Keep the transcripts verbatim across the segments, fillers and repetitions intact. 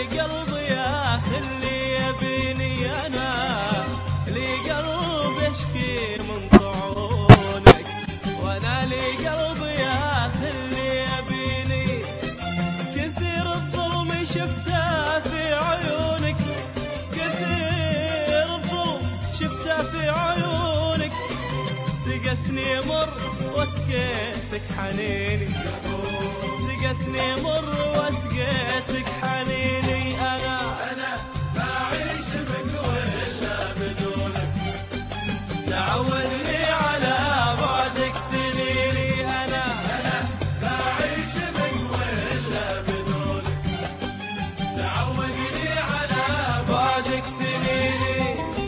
قلب يا أخي اللي يبيني، أنا لي قلب يشكي من طعونك، وأنا لي قلب يا أخي اللي يبيني. كثير الظلم شفته في عيونك، كثير الظلم شفته في عيونك، سقتني مر وسقيتك حنيني، سقتني مر وسقيتك حنيني. أنا أنا ما أعيش بك ولا بدونك، تعودني على بعدك سنيني. أنا أنا ما أعيش بك ولا بدونك، تعودني على بعدك سنيني.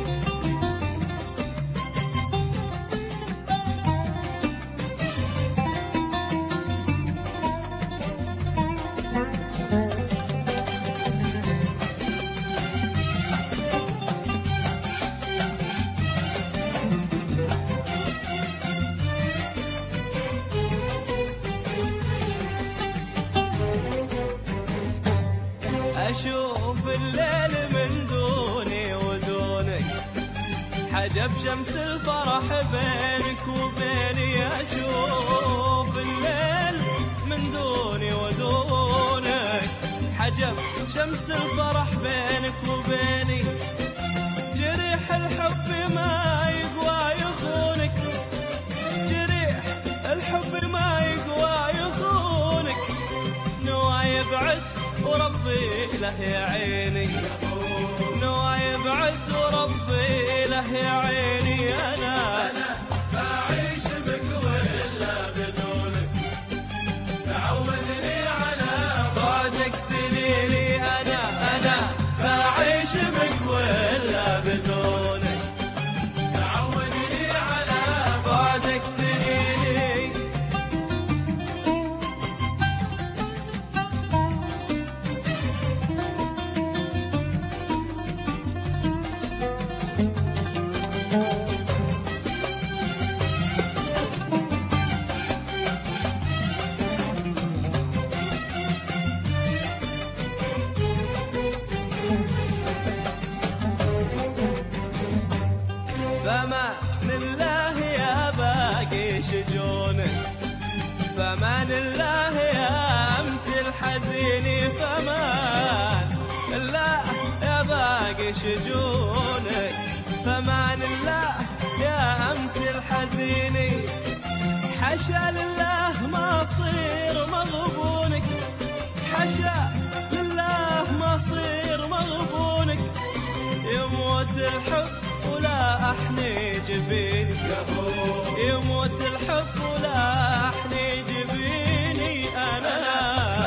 أشوف الليل من دوني ودونك، حجب شمس الفرح بينك وبيني. أشوف الليل من دوني ودونك، حجب شمس الفرح بينك وبيني. جريح الحب ما يقوى يخونك، جريح الحب ما يقوى يخونك، نوى يبعد وربي له يا عيني، نوى يبعد وربي له يا عيني. أنا أنا ما أعيش بك ولا بدونك، تعودني على بعدك سنيني. أنا أنا ما أعيش بك ولا بدونك، تعودني على بعدك سنيني. فمان الله يا باقي شجونك، فمان الله يا أمس الحزين، فمان الله يا باقي شجونك، فمان الله يا أمس الحزين. حشا لله ما صير مغبونك، حشا لله ما صير مغبونك، يموت الحب ولا أحني جبيني، يموت الحب ولا أحني جبيني. أنا